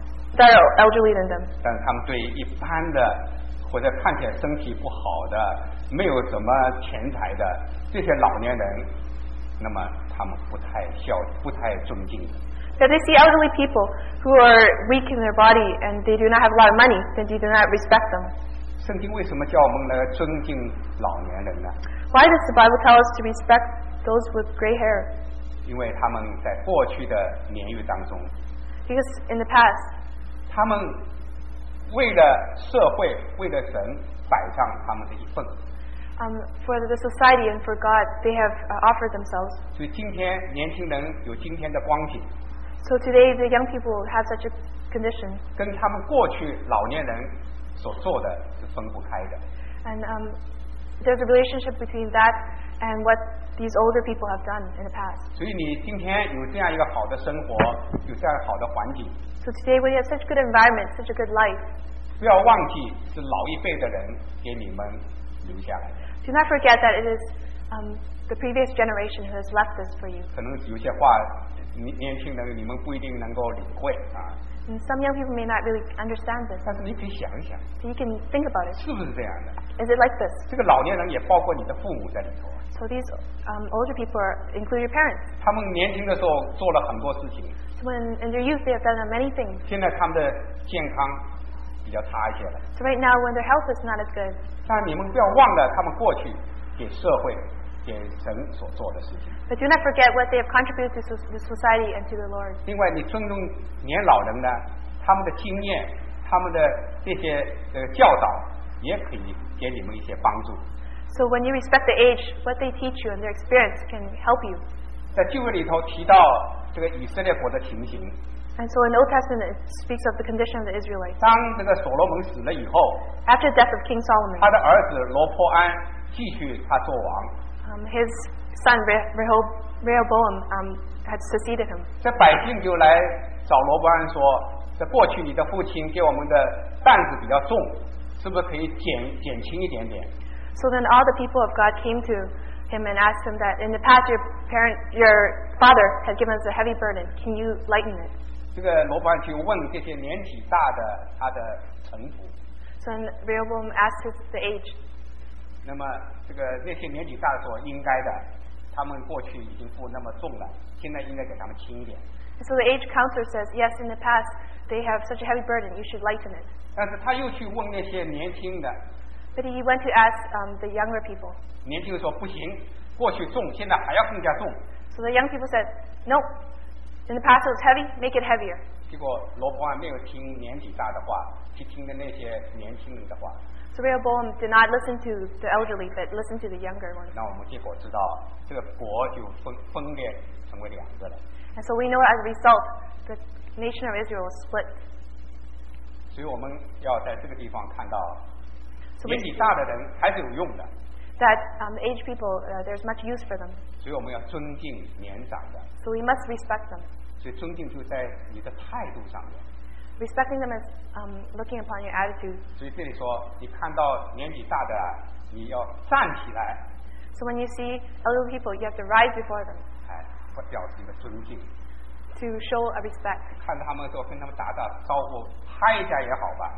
are elderly than them. 但是他们对一般的或者看起来身体不好的、没有什么钱财的这些老年人，那么他们不太尊敬的。 That they see elderly people who are weak in their body and they do not have a lot of money, then they do not respect them. 圣经为什么叫我们来尊敬老年人呢？ Why does the Bible tell us to respect those with gray hair? 因为他们在过去的年月当中， Because in the past, 他们为了社会、为了神摆上他们的一份。 for the society and for God, they have offered themselves. 所以今天年轻人有今天的光景， So today, the young people have such a condition, 跟他们过去老年人所做的是分不开的。 and there's a relationship between that and what these older people have done in the past. 所以你今天有这样一个好的生活，有这样好的环境， So today, when you have such good environment, such a good life, 不要忘记是老一辈的人给你们留下来的。 do not forget that it is the previous generation who has left this for you. 可能有些话，年轻人你们不一定能够领会啊， And some young people may not really understand this. 但是你可以想一想， So you can think about it. 是不是这样的？ Is it like this? 这个老年人也包括你的父母在里头。 So these older people include your parents. 他们年轻的时候做了很多事情， So when in their youth they have done many things. 现在他们的健康比较差一些了。 So right now, when their health is not as good, 但你们不要忘了他们过去给社会、给神所做的事情。 but do not forget what they have contributed to the society and to the Lord. 另外，你尊重年老人呢，他们的经验、他们的这些教导，也可以给你们一些帮助。 So when you respect the age, what they teach you and their experience can help you. 在旧约里头提到这个以色列国的情形。 And so in the Old Testament, it speaks of the condition of the Israelites. 当这个所罗门死了以后， After the death of King Solomon, 他的儿子罗波安继续他做王。 his son Rehoboam had succeeded him. 这百姓就来找罗波安说：“在过去你的父亲给我们的担子比较重，是不是可以减轻一点点？” So then all the people of God came to him and asked him that in the past your father had given us a heavy burden. Can you lighten it? 这个罗波安就问这些年纪大的他的臣仆。 So then Rehoboam asked the aged. 那么那些年纪大的说应该的，他们过去已经负那么重了，现在应该给他们轻一点。 And so the aged counselor says, yes, in the past they have such a heavy burden, you should lighten it. 但是他又去问那些年轻的。 But he went to ask the younger people. 年轻人说不行，过去重，现在还要更加重。 So the young people said, no, in the past it was heavy, make it heavier. 结果罗波安没有听年纪大的话，去听的那些年轻人的话。 So Rehoboam did not listen to the elderly, but listened to the younger ones. 那我们结果知道，这个国就分裂成为两个了。 And so we know as a result, the nation of Israel was split. 所以我们要在这个地方看到， So 年纪大的人还是有用的。 That aged people, there's much use for them. 所以我们要尊敬年长的。 So we must respect them. 所以尊敬就在你的态度上面。 Respecting them is looking upon your attitude. 所以这里说，你看到年纪大的，你要站起来。 So when you see elderly people, you have to rise before them. 表示一个尊敬。 To show a respect. 看到他们的时候，跟他们打招呼，嗨一下也好吧。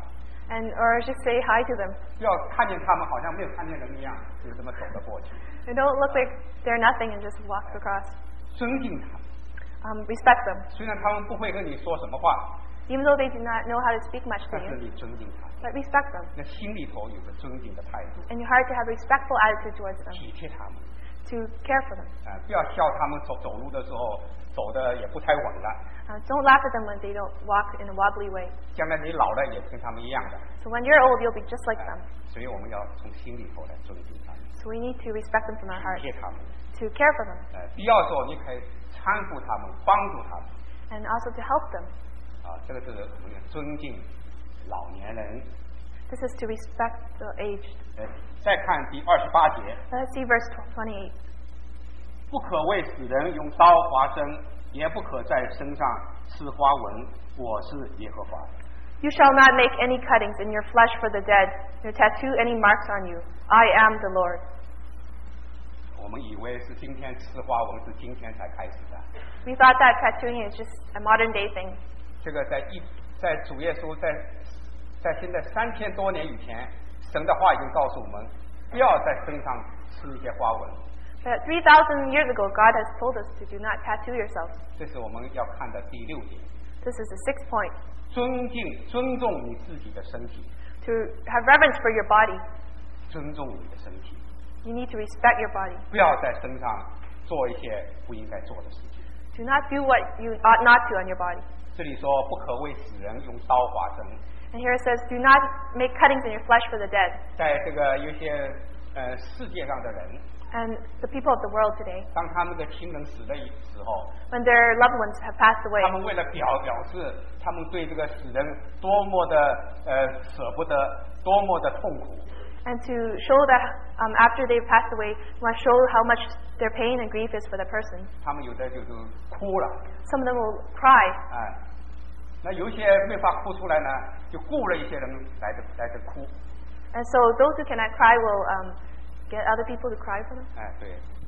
Or just say hi to them. 不要看见他们好像没有看见人一样，就这么走了过去。 They don't look like they're nothing and just walk across. 尊敬他们。 Respect them. 虽然他们不会跟你说什么话。 Even though they do not know how to speak much to 但是 you. 你尊敬他。 But respect them. 那心里头有个尊敬的态度。 And your heart to have a respectful attitude towards them. 体贴他们。 To care for them. 不要笑他们走路的时候走的也不太稳了。 Don't laugh at them when they don't walk in a wobbly way. 将来你老了也跟他们一样的。 So when you're old, you'll be just like them. 所以我们要从心里头来尊敬他们。 So we need to respect them from our heart. 体贴他们。 To care for them. 必要的时候你可以搀扶他们，帮助他们。 And also to help them. 这个是我们要尊敬老年人。 This is to respect the aged. 再看第28节。 Let's see verse 28. 不可为死人用刀划身，也不可在身上刺花纹。我是耶和华。 You shall not make any cuttings in your flesh for the dead, nor tattoo any marks on you. I am the Lord. 我们以为是今天刺花纹是今天才开始的。 We thought that tattooing is just a modern day thing. 这个在主耶稣在现在3000多年以前，神的话已经告诉我们，不要在身上刺一些花纹。 But 3,000 years ago, God has told us to do not tattoo yourself. 这是我们要看的第6点。 This is the 6th point. 尊重你自己的身体。 To have reverence for your body. 尊重你的身体。 You need to respect your body. 不要在身上做一些不应该做的事情。 Do not do what you ought not to on your body. 这里说不可为死人用刀划身。 And here it says, do not make cuttings in your flesh for the dead. 在这个有些世界上的人。 And the people of the world today, 当他们的亲人死的时候 when their loved ones have passed away, 他们为了表示他们对这个死人多么的舍不得，多么的痛苦。 And to show that after they've passed away, want to show how much their pain and grief is for the person. 他们有的就是哭了。 Some of them will cry. 那有些没法哭出来呢，就雇了一些人来这哭。 And so those who cannot cry will get other people to cry for them. 对。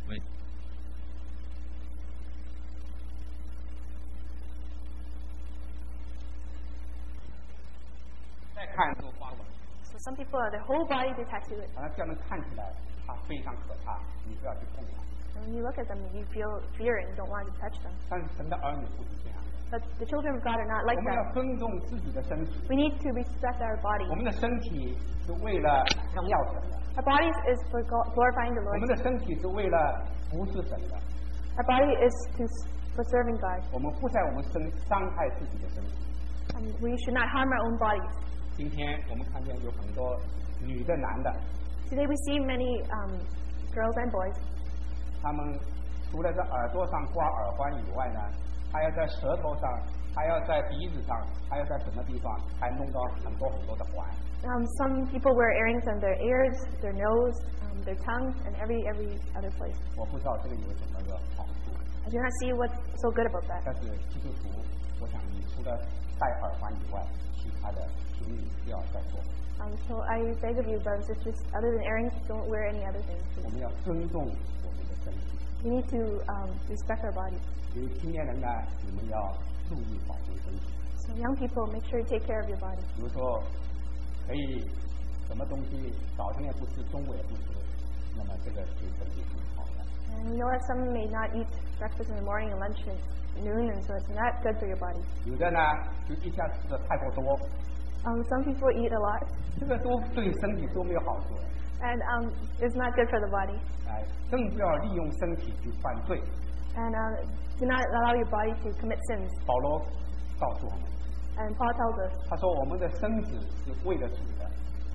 再看这个花纹。 So some people their whole body they tattoo it. 好像这样看起来，它非常可怕，你不要去碰它。 And when you look at them, you feel fear and you don't want to touch them. 但是神的儿女不是这样的。 But the children of God are not like 我们要 that. 尊重自己的身体。 We need to respect our 我 body. 们的身体是为了荣耀神的， Our bodies is for glorifying the 我 Lord. 们的身体是为了服侍神的。 Our body is for serving God. 我们不在我们伤害自己的身体。 We should not harm our own bodies. 今天我们看见有很多女的、男的， Today we see many girls and boys. 他们除了在耳朵上挂耳环以外呢，还要在舌头上，还要在鼻子上，还要在什么地方，还弄到很多的环。 Some people wear earrings on their ears, their nose, their tongue, and every other place. 我不知道这个有什么个好处， I do not see what's so good about that. 但是基督徒，我想你除了戴耳环以外，其他的请你不要再做。 So I beg of you, brothers and sisters, other than earrings, don't wear any other things. 我们要尊重我们的身体。 We need to respect our bodies. 因为青年人呢，你们要注意保护身体。 So young people, make sure you take care of your body. 比如说，可以什么东西早上也不吃，中午也不吃，那么这个对身体不好的。 And we know that some may not eat breakfast in the morning and lunch at noon, and so it's not good for your body. 有的呢，就一下吃的太多， Some people eat a lot, 这个都对身体都没有好处。 and it's not good for the body. 哎，更不要利用身体去犯罪。 And do not allow your body to commit sins. 保罗告诉我们， And Paul tells us 他说我们的身子是为了主的，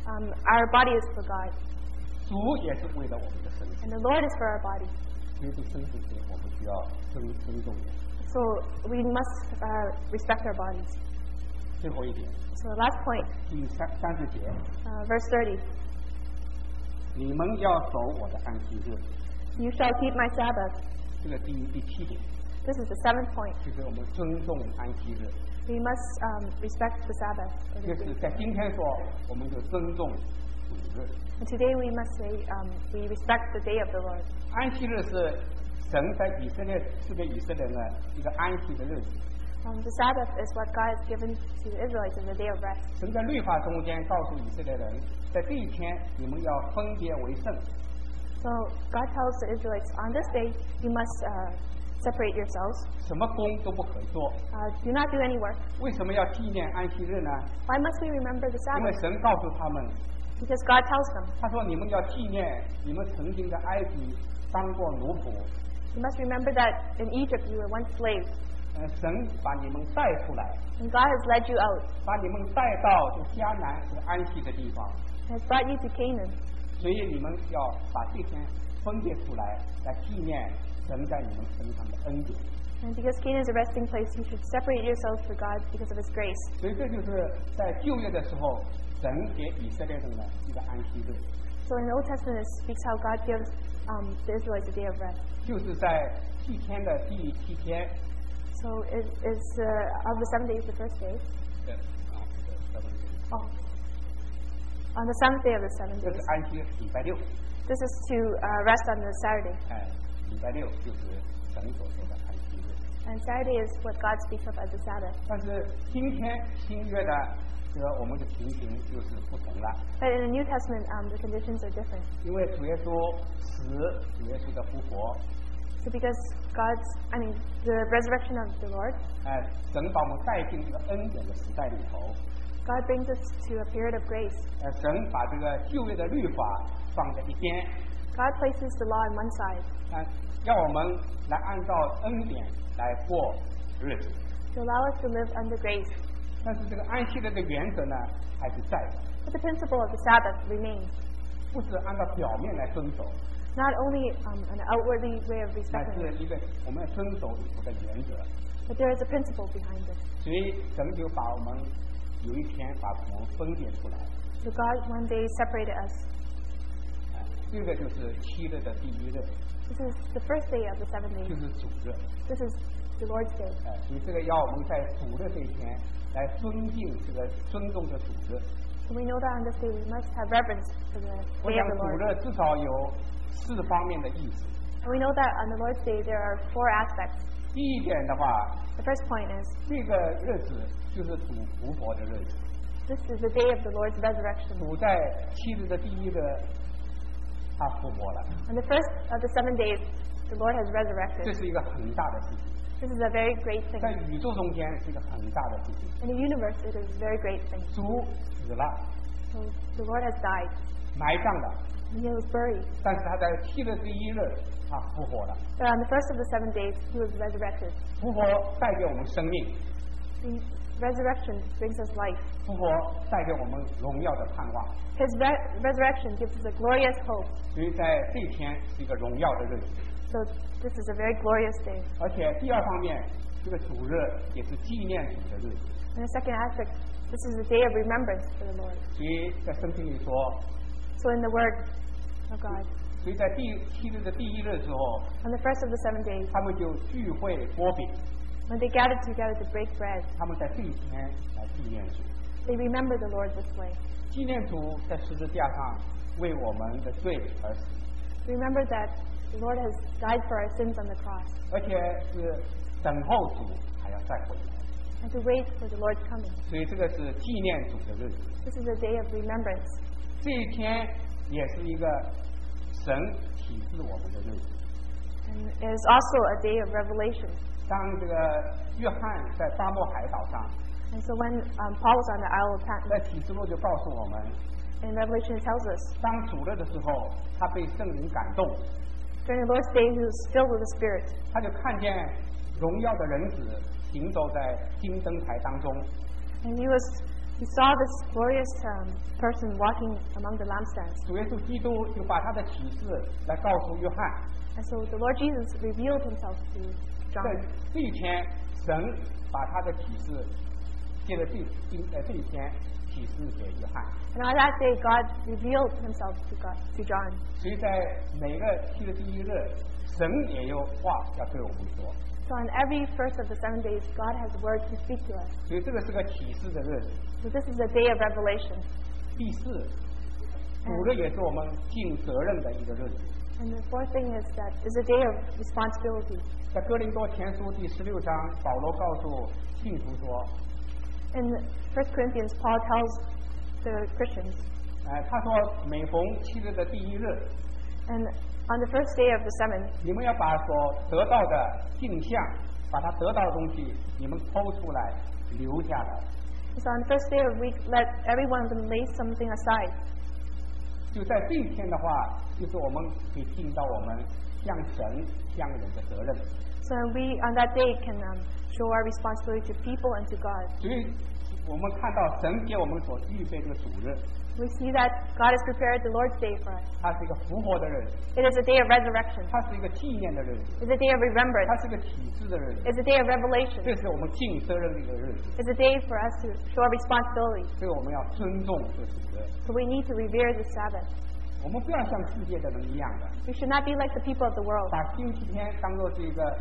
our body is for God, 主也是为了我们的身体。 and the Lord is for our body. 所以这身体是我们需要尊重的。 So we must respect our bodies. 最后一点， So the last point, 第30节， verse 30. 你们要守我的安息日。 You shall keep my Sabbath. 这个第7点， This is the seventh point. 就是我们尊重安息日。 We must respect the Sabbath. or 就 the 是 day. 在今天说，我们就尊重主日。 And today we must say we respect the day of the Lord. 安息日是神在赐给以色列人的一个安息的日子。 The Sabbath is what God has given to the Israelites as a day of rest. 神在律法中间告诉以色列人，在这一天你们要分别为圣。 So God tells the Israelites, on this day you must separate yourselves. 什么工都不可做。 Do not do any work. 为什么要纪念安息日呢？ Why must we remember the 因为 Sabbath? 神告诉他们， Because God tells them, 他说你们要纪念你们曾经在埃及当过奴仆， you must remember that in Egypt you were once slaves, 神把你们带出来， and God has led you out, 把你们带到这迦南这个安息的地方， and has brought you to Canaan. 所以你们要把这天分别出来，来纪念神在你们身上的恩典。 And because Canaan is a resting place, you should separate yourselves for God because of His grace. 所以这就是在旧约的时候，神给以色列人的一个安息日， So in the Old Testament, it speaks how God gives the Israelites a day of rest. 就是在7天的第7天。 So it is of the 7 days, the first day. 对啊，这个 Oh, on the 7th day of the 7 这 days. 是安息礼拜六， This is to rest on the Saturday. 哎，礼拜六就是神所说的安息日。 And Saturday is what God speaks of as the Sabbath. 但是今天新约的这个我们的情形就是不同了， But in the New Testament, the conditions are different. 因为主耶稣死，主耶稣的复活， So because the resurrection of the Lord, 神把我们带进这个恩典的时代里头， God brings us to a period of grace. 神把这个旧约的律法放在一边， God places the law on one side 让我们来按照恩典来过日子。 to allow us to live under grace. 但是这个安息日的原则呢，还是在的， But the principle of the Sabbath remains, 不是按照表面来遵守， not only an outwardly way of 乃 respecting 是 it, 一个我们要遵守里头的原则。 but there is a principle behind it. 所以神就把我们有一天把我们分别出来， So God one day separated us. 这个就是7日的第1日， This is the first day of the 7 就 days. 是主日。 This is the Lord's day. 所以这个要我们在主日这一天来尊重这主日。 So we know that on this day we must have reverence for the 我 day 想 of the 主 Lord. 日至少有4方面的意思。 And we know that on the Lord's day there are 4 aspects. 第一点的话， The first point is, 这个日子就是主复活的日子。 this is the day of the Lord's resurrection. 主在7日的第1日，他复活了， On the first of the 7 days, the Lord has 这 resurrected. 是一个很大的事情。 This is a very great thing. 在宇宙中间是一个很大的事情。 In the universe, it is a very great thing. 主死了， So the Lord has died, 埋葬了， and he was buried. 但是他在7日第1日他复活了。 But on the first of the 7 days, he was resurrected. 复活带给我们生命， The resurrection brings us life. 复活带给我们荣耀的盼望。 His resurrection gives us a glorious hope. 所以在这一天是一个荣耀的日子。 So this is a very glorious day. 而且第二方面，这个主日也是纪念主的日子。 And the second aspect, this is a day of remembrance for the Lord. 所以在圣经里说， So in the Word of God, 所以在7日的第1日的时候， on the first of the 7 days, 他们就聚会剥饼， when they gathered together to break bread, 他们在这一天来纪念主， they remember the Lord this way. 纪念主在十字架上为我们的罪而死， Remember that the Lord has died for our sins on the cross, 而且是等候主还要再回来， and to wait for the Lord's coming. 所以这个是纪念主的日子。 This is a day of remembrance. 这一天也是一个神启示我们的日子。 And it is also a day of revelation. 当这个约翰在巴莫海岛上， And so when Paul was on the Isle of 在 Patmos, 启示录就告诉我们， in Revelation it tells us, 当主日的时候，他被圣灵感动， during the Lord's day he was filled with the Spirit, 他就看见荣耀的人子行走在金灯台当中， and he saw this glorious person walking among the lampstands. 主耶稣基督就把他的启示来告诉约翰。 And so the Lord Jesus revealed himself to 在 John. 这一天，神把他的启示借着这一天启示给约翰。 And on that day God revealed himself to John. 所以在每个7日第1日，神也有话要对我们说。 So on every first of the 7 days, God has a word to speak to us. 所以这个是个启示的日子。 So this is a day of revelation. 第4，主日也是我们尽责任的一个日子。 And the fourth thing is that it's a day of responsibility. 在哥林多前书第16章，保罗告诉信徒说， In 1 Corinthians, Paul tells the Christians, 他说每逢7日的第1日， and on the first day of the 7th, 你们要把所得到的镜像，把他得到的东西，你们剖出来留下来。 so on the first day of the week, let every one of them lay something aside. 就在这一天的话，就是我们可以尽到我们向神向人的责任。 So we on that day can show our responsibility to people and to God. 所以我们看到神给我们所预备的主日， We see that God has prepared the Lord's day for us. 它是一个复活的日子， It is a day of resurrection. 它是一个纪念的日子， It's a day of 它 remembrance. 是一个启示的日子， It's a day of revelation. 这是我们尽责任的一个日子。 It's a day for us to show our responsibility. 所以我们要尊重这主日， So we need to revere the Sabbath. 我们不要像世界的人一样的， We should not be like the people of the world. 把星期天当做是一个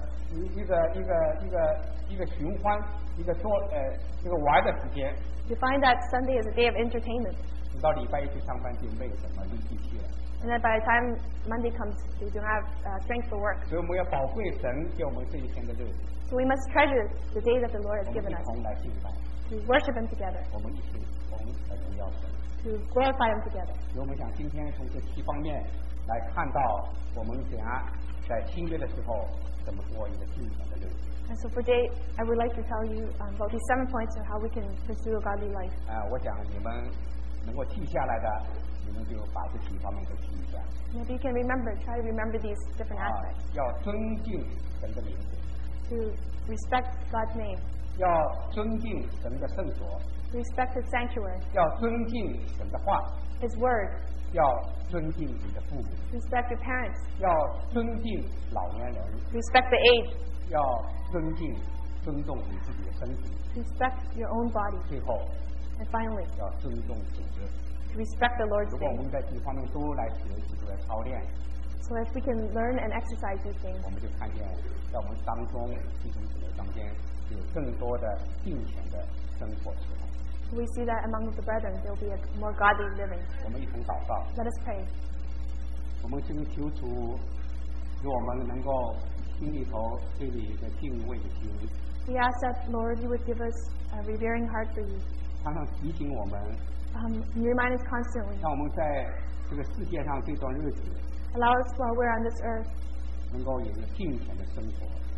寻欢，一个玩的时间。 We find that Sunday is a day of entertainment. 等到礼拜一去上班就没有什么力气去了。 And then by the time Monday comes, we don't have strength for work. 所以我们要宝贵神给我们这一天的日子， So we must treasure the day that the Lord 我 has 们 given 一 us 同来敬拜， to worship Him together, 我们一起同来荣耀神。 to glorify Him together. 所以我们想今天从这7方面来看到我们怎样在新约的时候怎么过一个敬虔的日子。 And so for today, I would like to tell you about these 7 points of how we can pursue a godly life. 我想你们能够记下来的，你们就把这7方面都记一下。 And if you can remember, try to remember these different aspects. 要尊敬神的名字， To respect God's name, 要尊敬神的圣所， to respect His sanctuary, 要尊敬神的话， His word, 要尊敬你的父母， to respect your parents, 要尊敬老年人， to respect the aged, 要尊重你自己的身体， to respect your own body, 最后 and finally, 要尊重主日。 to respect the Lord's 如果我 day. 们在这方面都来学习、都来操练， So if we can learn and exercise these things, 我们就看见在我们当中弟兄姊妹中间有更多的敬虔的生活时候。 we see that among the brethren there will be a more godly living. 我们一同祷告， Let us pray. 我们真求主，使我们能够心里头对你的敬畏的心， We ask that, Lord, you would give us a revering heart for you. 常常提醒我们， And remind us constantly. 让我们在这个世界上这段日子 Allow us while we're on this earth 能够有一个敬虔的生活，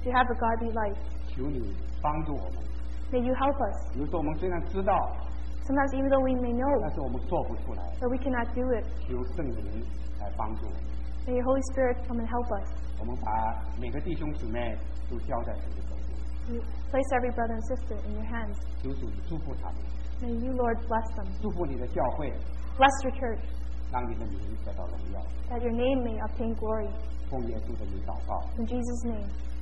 to have a godly life. 求你帮助我们。 May you help us. 有时候我们虽然知道， Sometimes even though we may 但 know, 是我们做不出来。 but we cannot do it. 求圣灵来帮助我们。 May your Holy Spirit come and help us. 我们把每个弟兄姊妹都交在主的手中， You place every brother and sister in your hands. 求主祝福他们， May you, Lord, bless them. 祝福你的教会， Bless your church, 让你的名得到荣耀。 that your name may obtain glory. 奉耶稣的名祷告， In Jesus' name.